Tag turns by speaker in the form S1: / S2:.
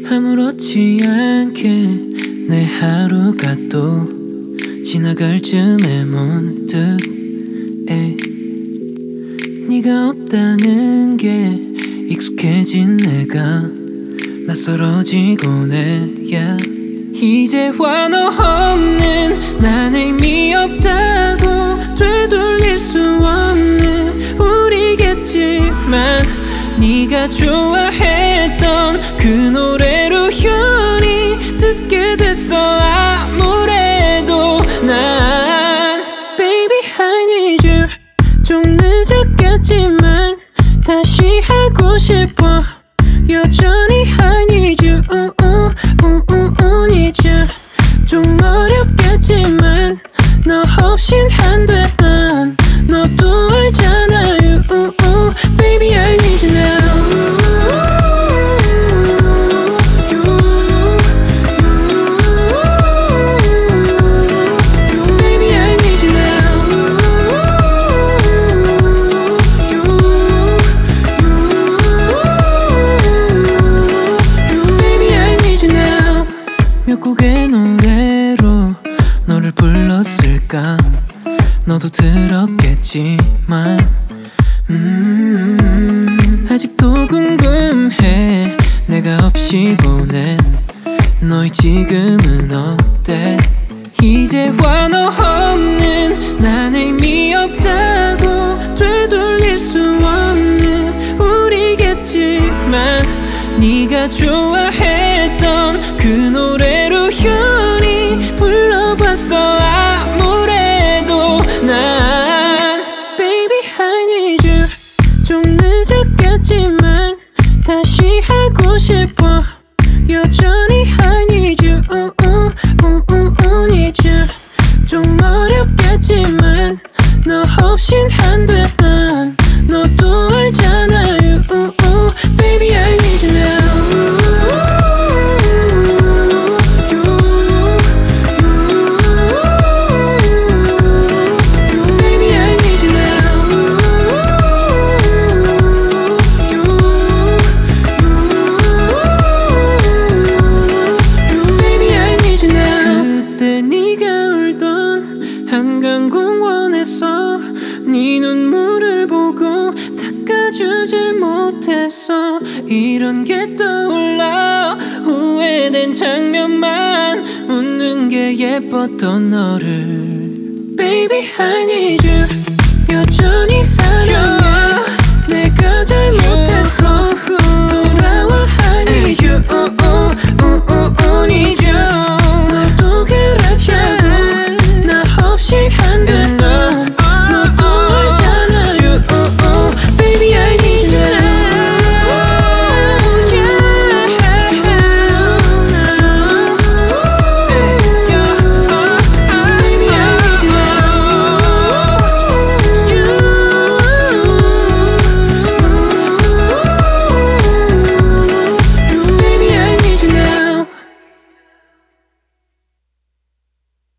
S1: 아무렇지 않게 내 하루가 또 지나갈 즈음에 문득 네가 없다는 게 익숙해진 내가 낯설어지곤 해 이제와 너 없는 난 의미 없다고 되돌릴 수 없는 우리겠지만 네가 좋아했던 그 노래로 현이 듣게 됐어. 아무래도 난 Baby I need you. 좀 늦었겠지만 다시 하고 싶어. 여전히 I need you. need you. 좀 어렵겠지만 너 없인 안 돼. 난 너도 알잖아. Baby I need you now. 몇 곡의 노래로 너를 불렀을까. 너도 들었겠지만 아직도 궁금해. 내가 없이 보낸 너의 지금은 어때. 이제와 너 없는 난 의미 없다고 되돌릴 수 없는 우리겠지만 네가 좋아했던 그 노래로 현이 불러봤어. 아무래도 난 Baby I need you. 좀 늦었겠지만 다시 하고 싶어. 여전히 I need you. need you. 좀 어렵겠지만 너 없인 안 돼. 난 너도 알잖아. Baby I need you now. 한강공원에서 네 눈물을 보고 닦아주질 못했어. 이런 게 떠올라. 후회된 장면만 웃는 게 예뻤던 너를 Baby I need you. 여전히 사랑해. 내가 잘못